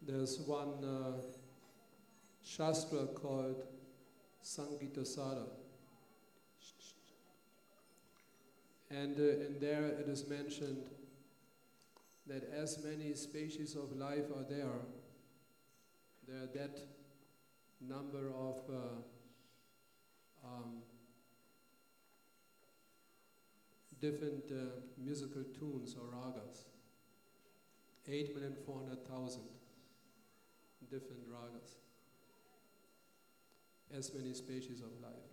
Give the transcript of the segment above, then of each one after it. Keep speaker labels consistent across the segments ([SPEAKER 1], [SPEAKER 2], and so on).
[SPEAKER 1] There's one Shastra called Sangitasara. And in there it is mentioned that as many species of life are there are that number of different musical tunes or ragas. 8,400,000 different ragas. As many species of life.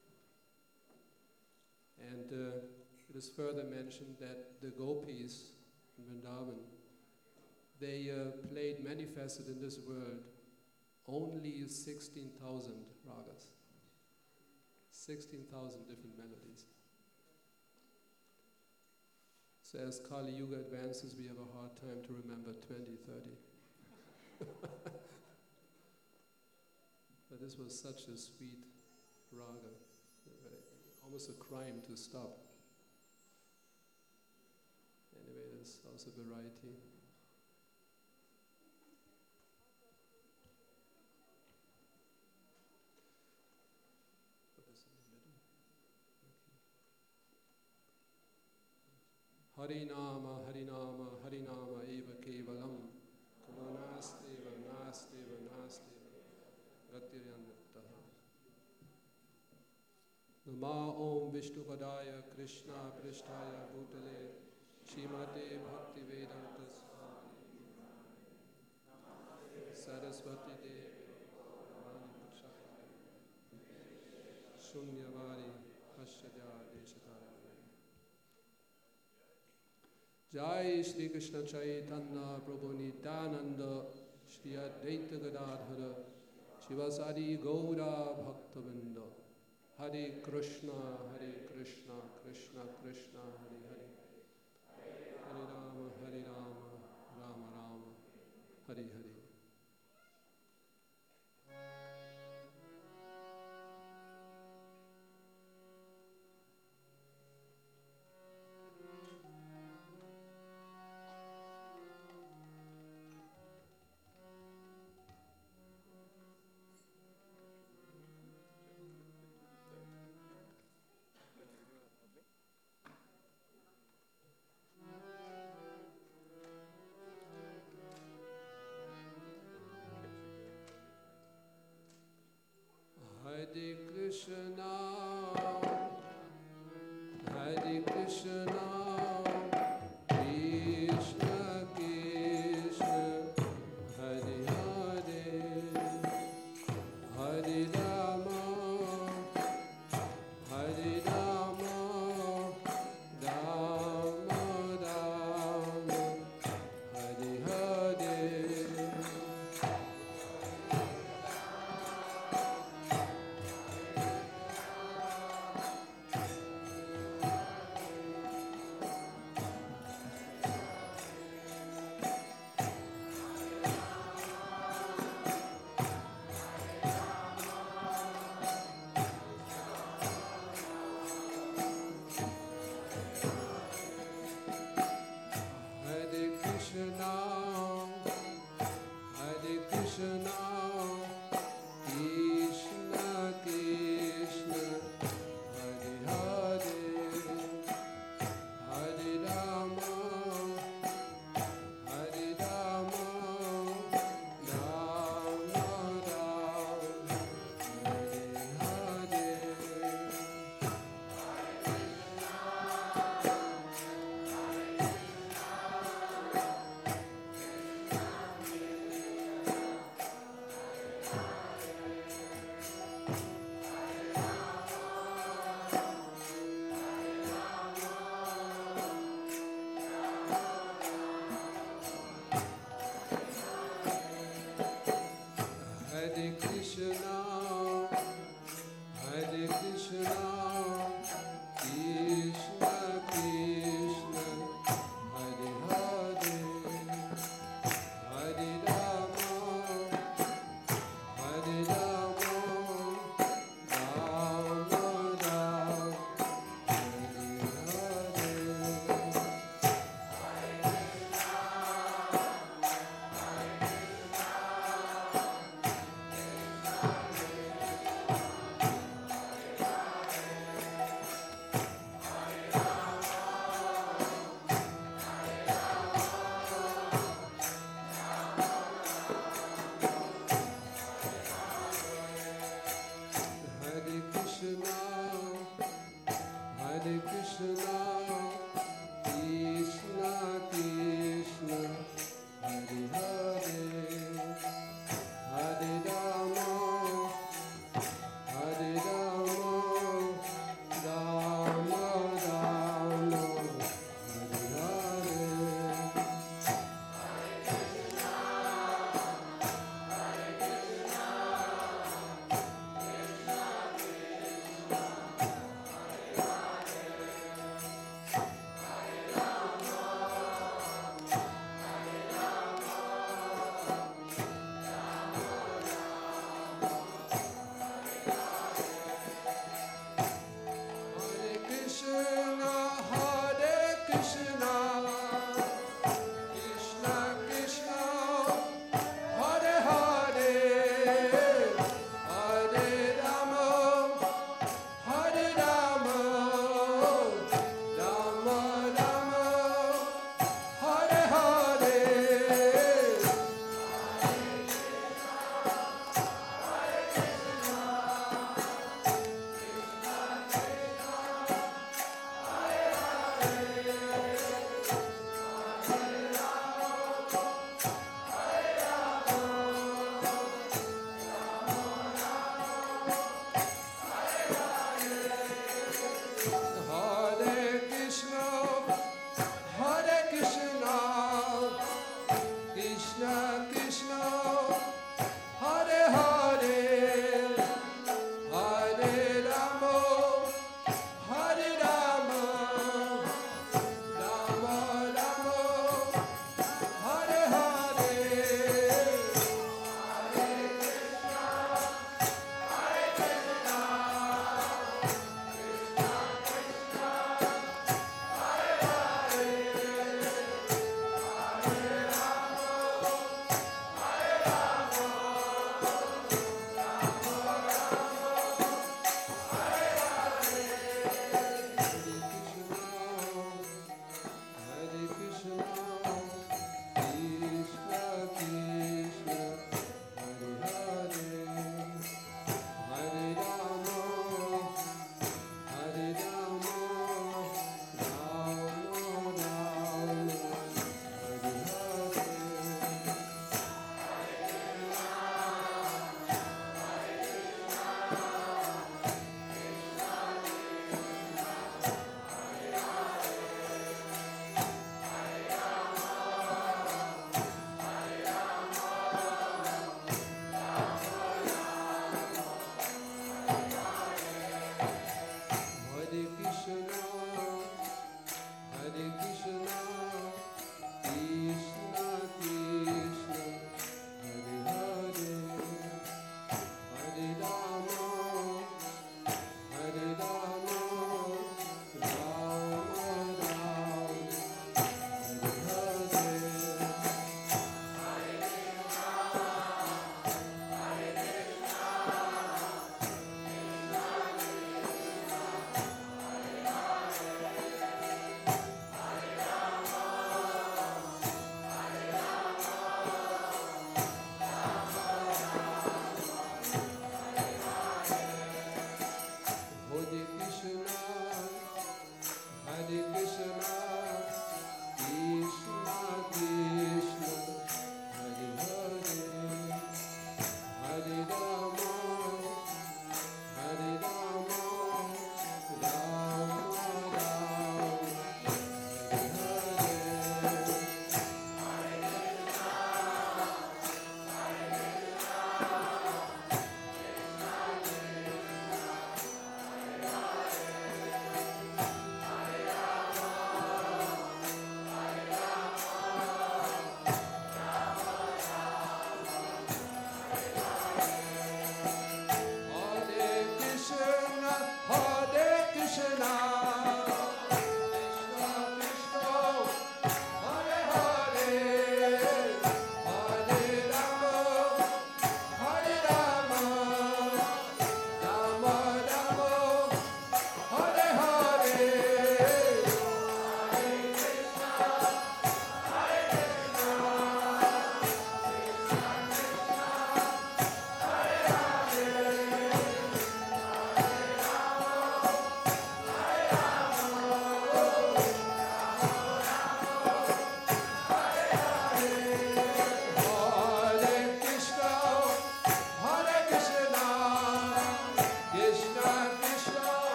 [SPEAKER 1] And it is further mentioned that the gopis in Vrindavan, they played manifested in this world only 16,000 ragas. 16,000 different melodies. So as Kali Yuga advances, we have a hard time to remember 20, 30. But this was such a sweet raga, almost a crime to stop. Anyway, there's also variety. Harinama, Harinama, Harinama eva kevalam, Kamanasteva, Nasteva, Nasteva, Gatiryanyattaha. Nama Om Vishnupadaya Krishna Prishtaya Bhutale Shrimate Bhakti Vedanta Swami Saraswati Devi Navani Pachakari Shunyavadi Paschadya Deshatari. Jai Shri Krishna Chaitanya Prabhu Nityananda Shri Advaita Gadadhara Shivasadi Gaura Bhaktavinda. Hare Krishna, Krishna Krishna, Hare Hare. Hare Rama, Rama Rama, Hare Hare.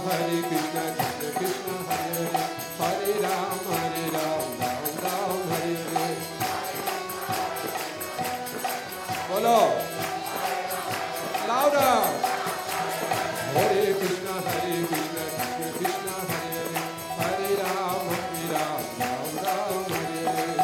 [SPEAKER 1] Hare Krishna, Krishna Krishna, Hare Hare, Hare Ram, Ram Ram, Hare Hare. Bolo, louder. Hare Krishna, Krishna Krishna, Hare Hare, Hare Ram, Ram Ram, Hare Hare.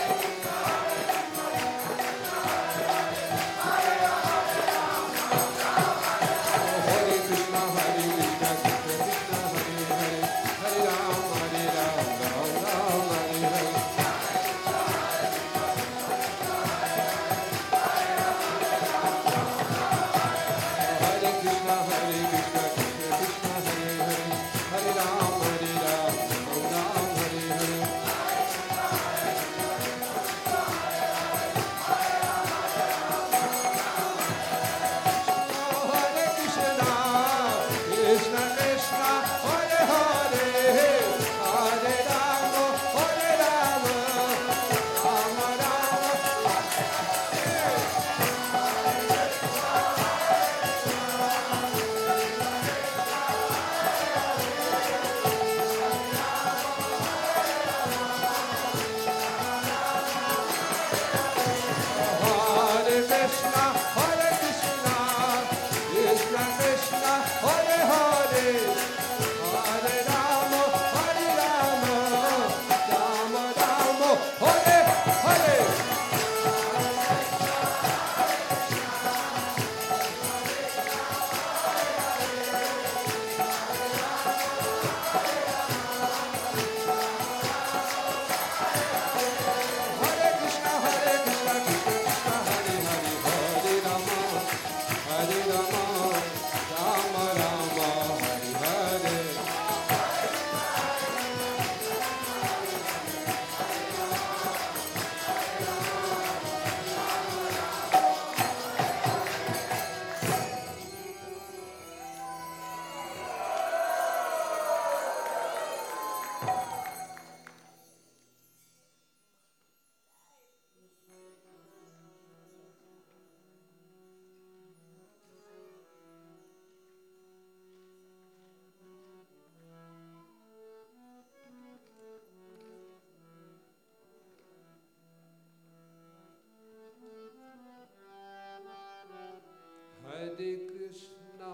[SPEAKER 1] Hare Krishna,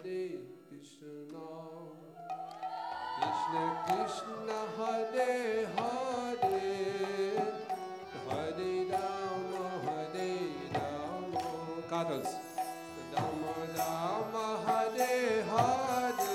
[SPEAKER 1] Krishna Krishna, Hare Hare, Hare Rama, Cartels. Rama Rama, Hare Hare.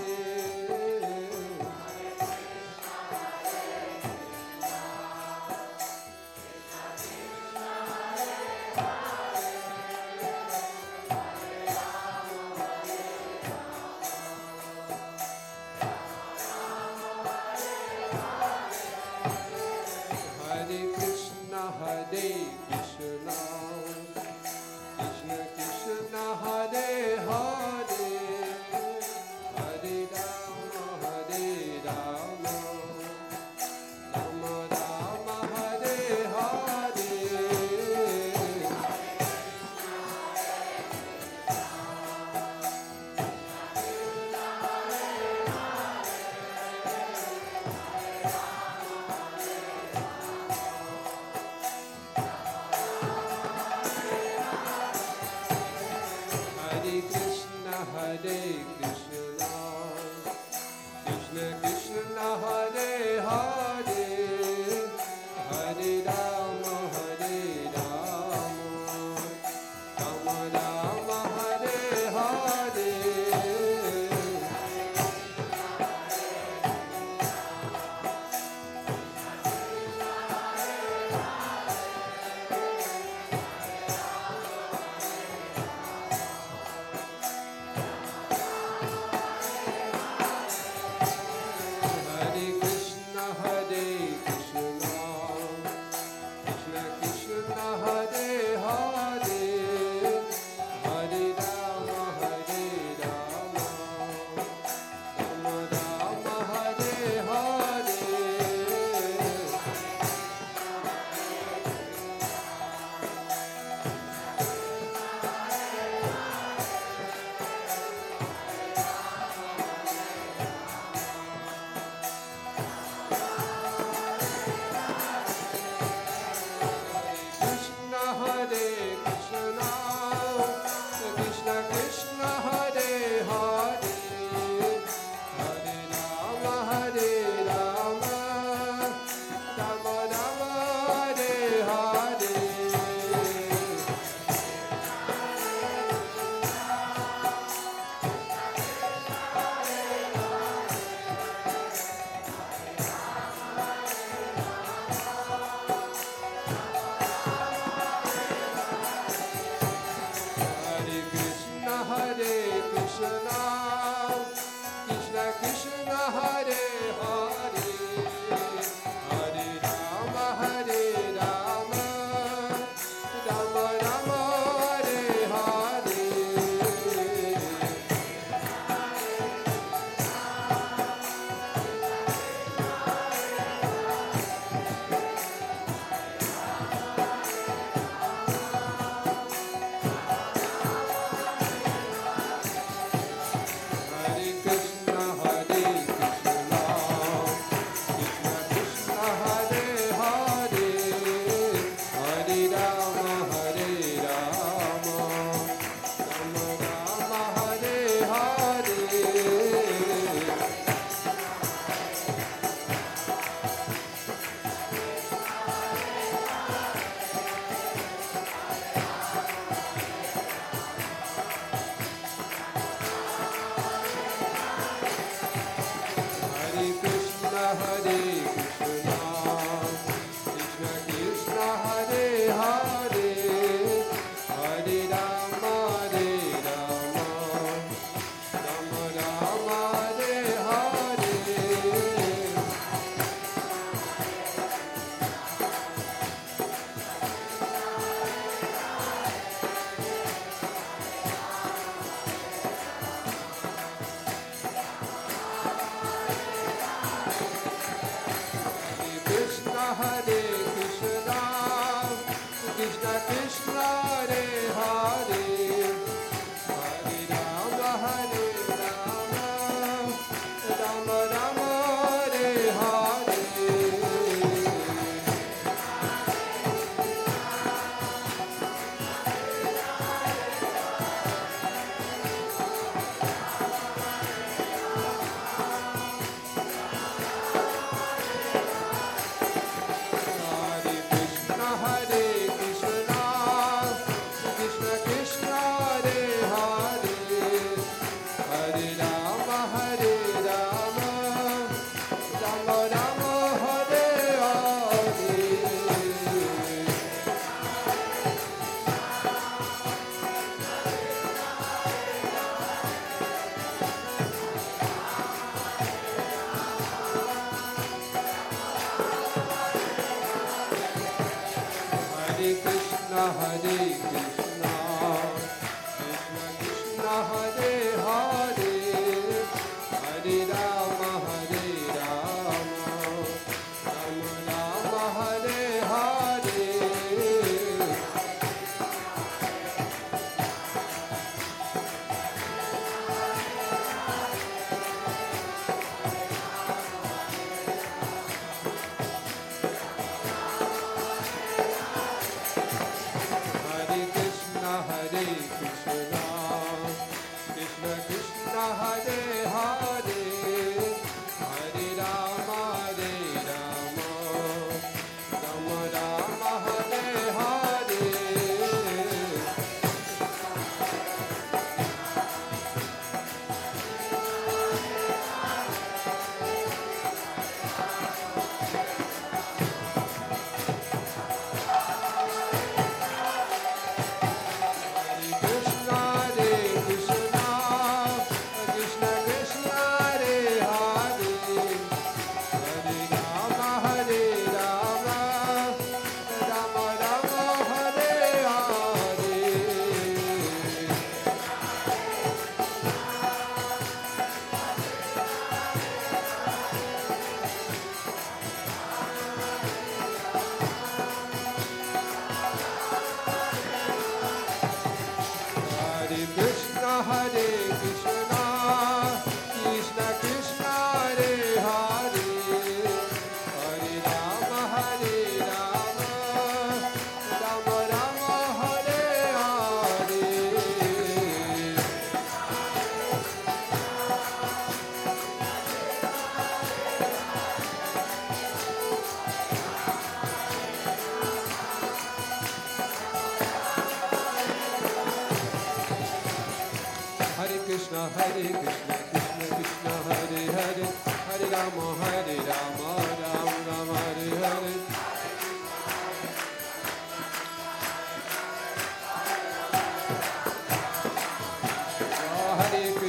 [SPEAKER 1] Hare Krishna.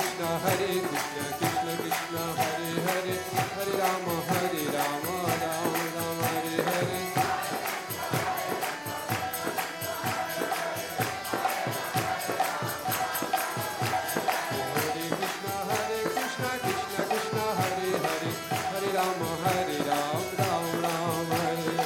[SPEAKER 1] Hare Krishna, Krishna Krishna, Hare Hare, Hare Rama, Rama Rama, Hare Hare. Hare Krishna, Krishna Krishna, Hare Hare, Hare Rama, Rama Rama, Hare Hare.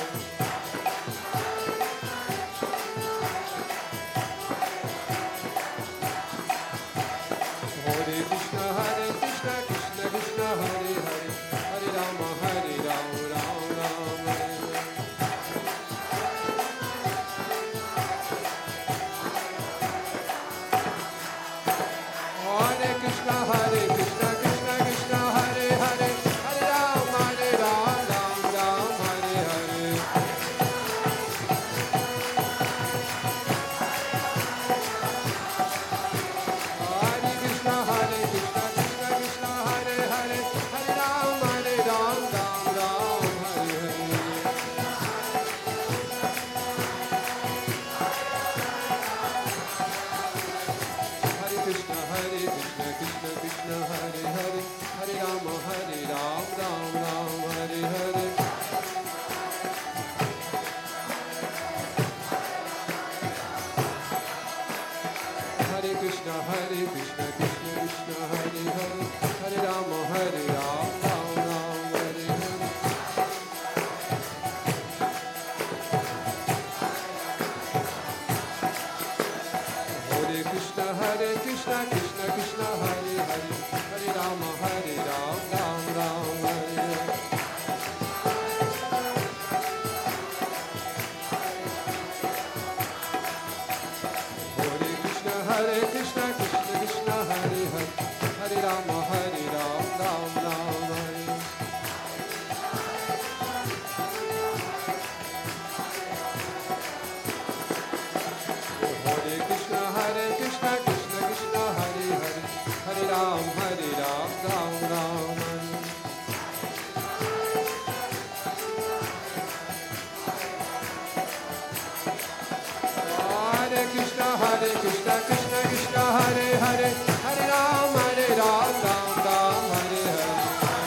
[SPEAKER 1] Hare Krishna, Krishna Krishna, Hare Hare, Hare Rama, Rama Rama, Hare Hare. Hare Krishna, Krishna Krishna, Hare Hare, Hare Rama, Rama Hare Hare. Hare Krishna, Krishna Krishna, Hare Hare, Hare Rama, Rama Hare Hare. Hare Krishna, Krishna Krishna, Hare Hare, Hare Rama, Rama Hare Hare. Hare Krishna, Krishna Krishna, Hare Hare, Hare Rama, Rama Hare Hare. Hare Krishna, Krishna Krishna, Hare Hare, Hare Rama, Rama Hare Hare. Hare Krishna, Krishna Hare Hare, Hare Rama, Rama Hare Hare. Hare Krishna, Krishna Krishna, Hare Hare, Hare Rama, Rama Hare. Hare Krishna, Krishna Krishna, Hare Hare, Hare Rama, Rama Hare Hare.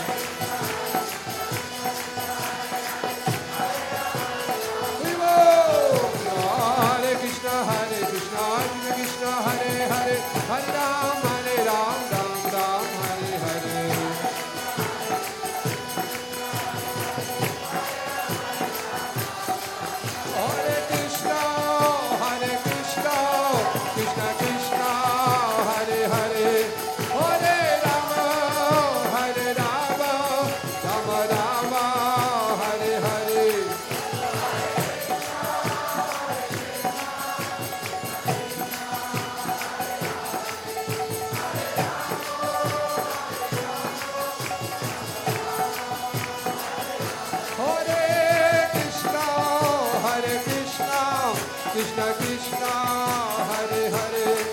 [SPEAKER 1] Hare Krishna, Krishna Krishna, Hare Hare, Hare Rama, Rama Hare Hare. Hare Krishna, Krishna Krishna, Hare Hare, Hare Rama, Rama Rama, Hare Hare. Krishna Krishna, Hare Hare,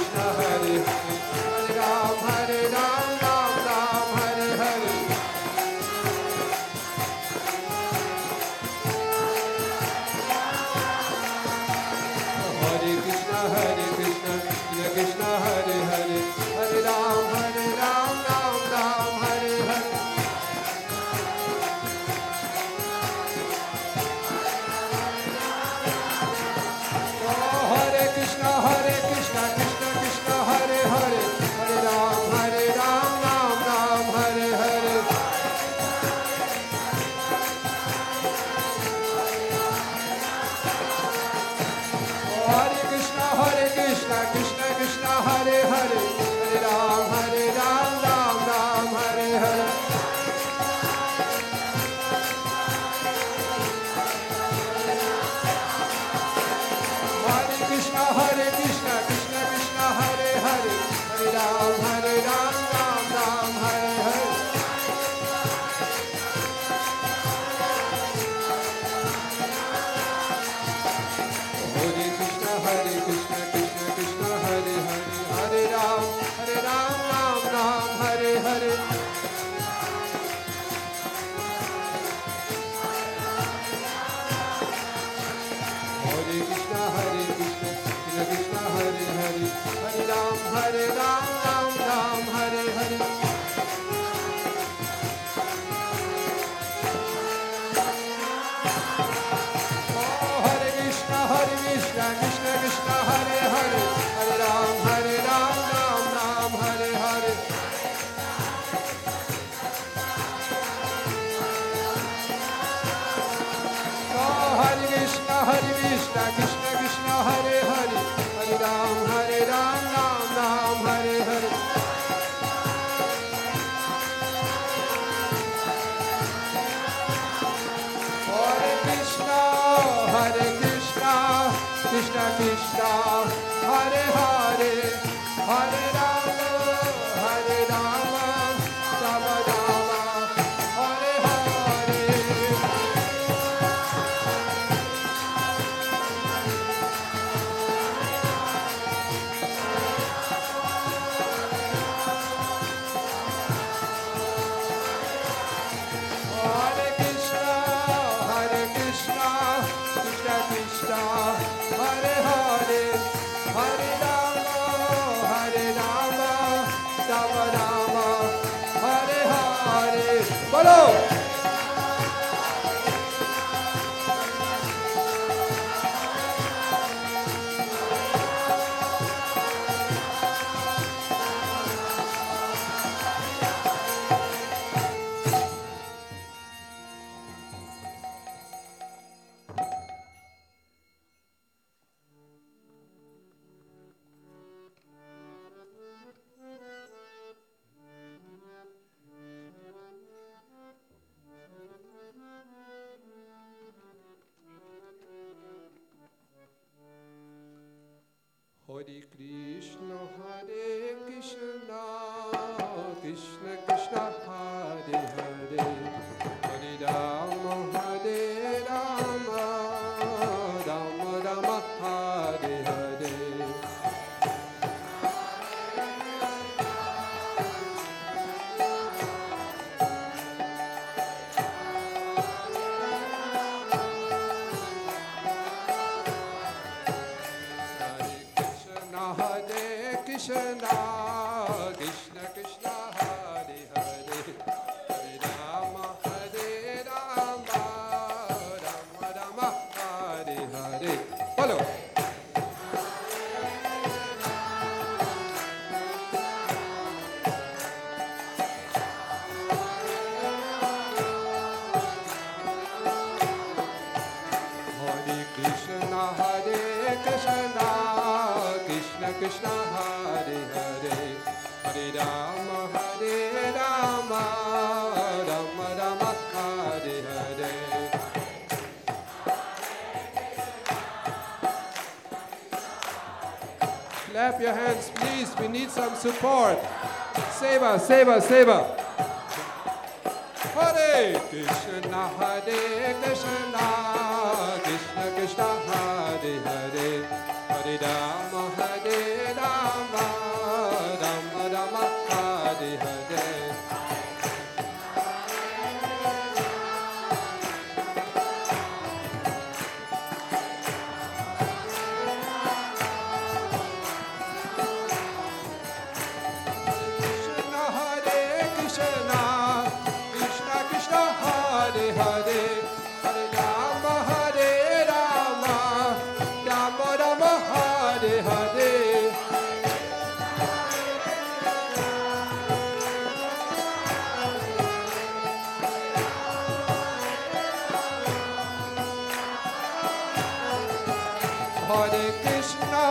[SPEAKER 1] Hare Krishna, Krishna Krishna, Hare Hare, Hare Rama, Rama Rama, Hare Hare. Krishna, Krishna Krishna, Hare Hare, Hare Rama, Rama Rama, Hare Hare. Follow. Hare Krishna, Krishna Krishna, Hare Hare, Hare Rama, Rama Rama, Hare Hare. Clap your hands, please. We need some support. Seva, seva, seva. Hare Krishna, Krishna Krishna, Hare Hare, Hare Rama, Rama
[SPEAKER 2] Krishna, Krishna Krishna Hare Hare, Hare Rama Hare Rama, Rama Rama Hare Hare. Hare Krishna,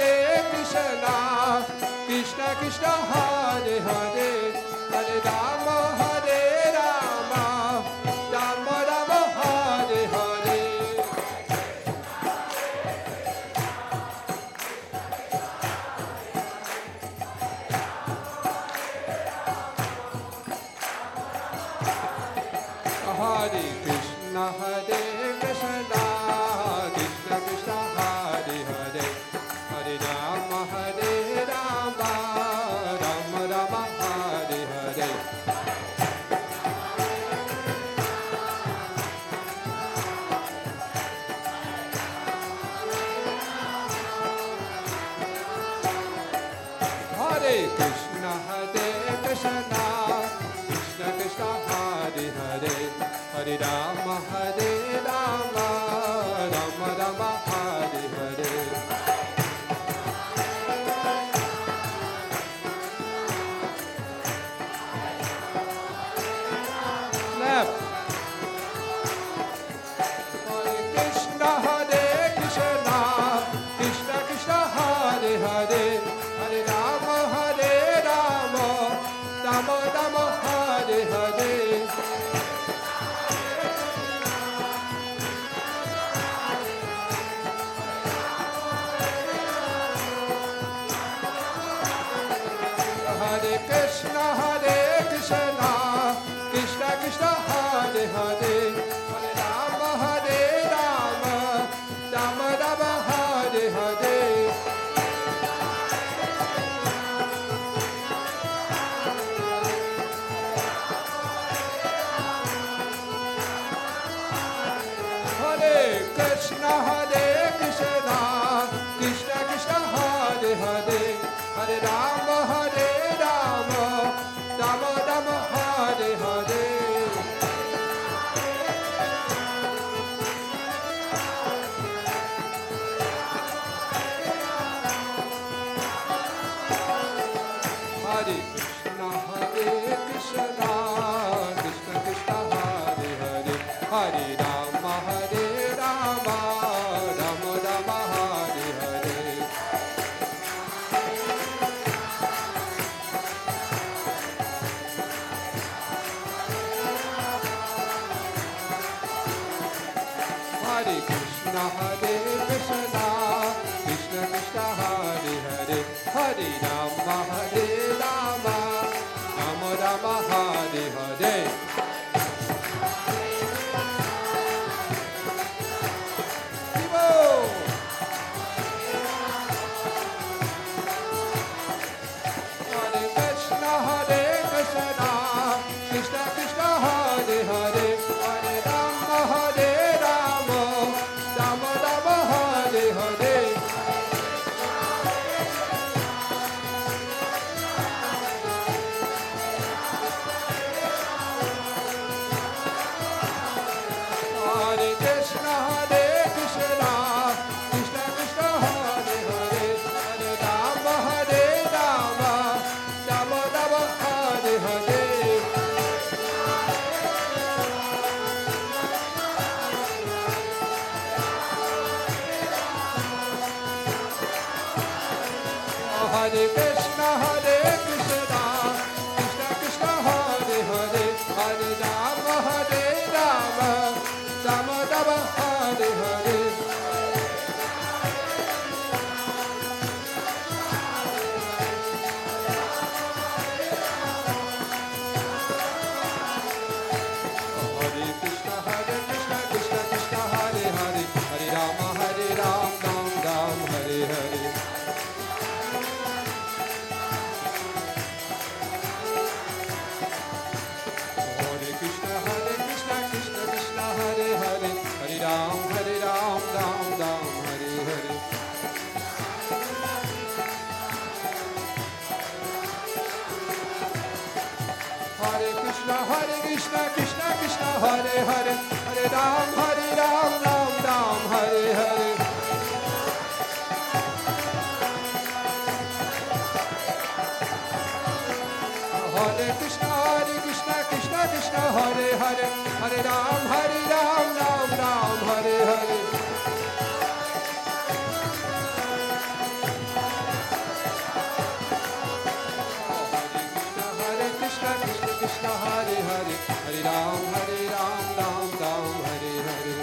[SPEAKER 2] Krishna Krishna Hare Hare, Hare Rama Hare Rama, Rama Rama Hare Hare. Hare Krishna, Krishna Krishna Hare Hare, Hare Rama Hare Rama, Rama Rama Hare Hare. Hare Krishna, Krishna Krishna Hare Hare, Hare Rama Hare Rama, Rama Rama Hare Hare. Left. Hare Krishna, Krishna Krishna Hare Hare, Hare Rama Hare Rama, Rama Rama Hare Hare. Hare Krishna, Krishna Krishna Hare Hare, Hare Rama Hare Rama, Rama Rama Hare Hare. Hare Krishna, Krishna Krishna Hare Hare, Hare Rama Hare Rama, Rama Rama Hare Hare. Hare Krishna, Krishna Krishna Hare Hare, Hare Rama Hare Rama, Rama Rama Hare Hare. Hare Krishna, Krishna Krishna Hare Hare, Hare Rama Hare Rama, Rama Rama Hare Hare. Hare Krishna, Krishna Krishna Hare Hare, Hare Rama Hare Rama, Rama Rama Hare Hare. Krishna Krishna Krishna Hare Hare Hare Ram Ram Ram Hare Hare Hare Krishna Krishna Krishna Hare Hare Hare Ram Ram Ram Hare Hare Krishna Krishna Hare Hare Hare Ram Ram Ram Hare Hare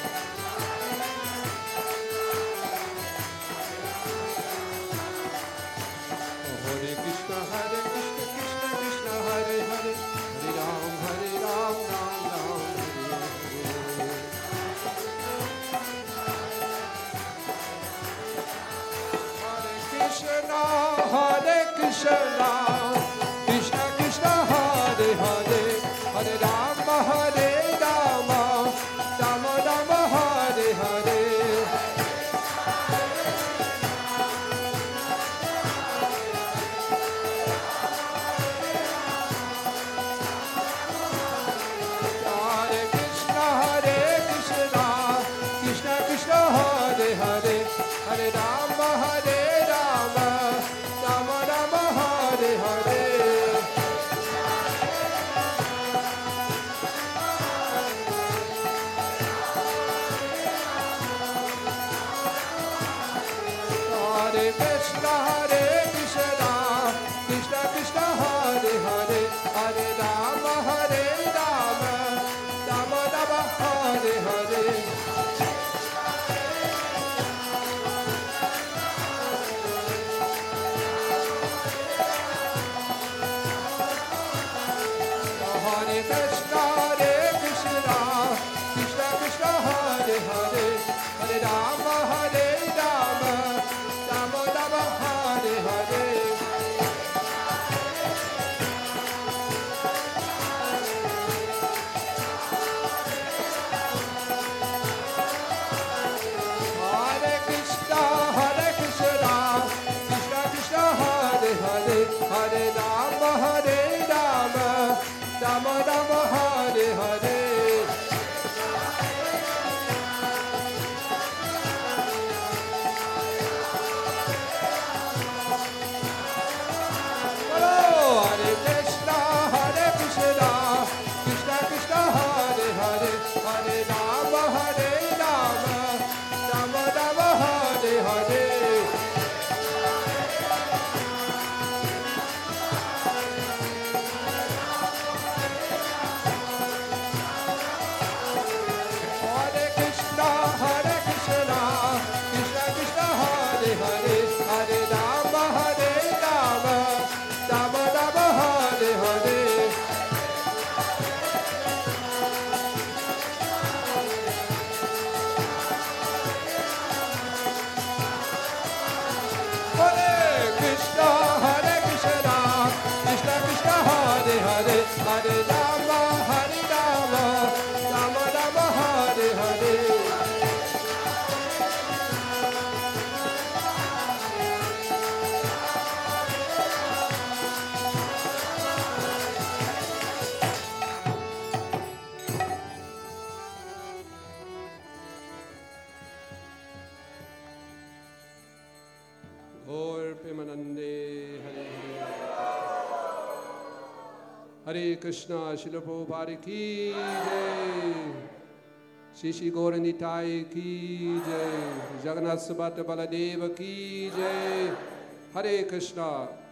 [SPEAKER 2] Hare Krishna Krishna Krishna Hare Hare Hare Ram Ram Ram Hare Hare Hare Krishna Krishna Krishna Hare Hare Hare Rama Rama Rama Hare Hare Hare Krishna Krishna Krishna Hare Hare Hare Rama Rama Rama Hare Hare Hare Krishna Krishna Krishna Hare Hare Hare Rama Rama Rama Hare Hare Hare Krishna Krishna Krishna Hare Hare Hare Rama Rama Rama Hare Hare Hare Krishna Krishna Krishna Hare Hare Hare Rama Rama Rama Hare Hare Hare Krishna Krishna Krishna Hare Hare Hare Rama Rama Rama Hare Hare Hare Krishna Krishna Krishna Hare Hare Hare Rama Rama Rama Hare Hare Hare Krishna Krishna Krishna Hare Hare Hare Rama Rama Rama Hare Hare Gaur Premanande Hare Hare Krishna Srila Prabhupada ki jai Shri Shri Gaura Nitai ki jai Jagannath Subhadra Baladeva ki jai Hare Krishna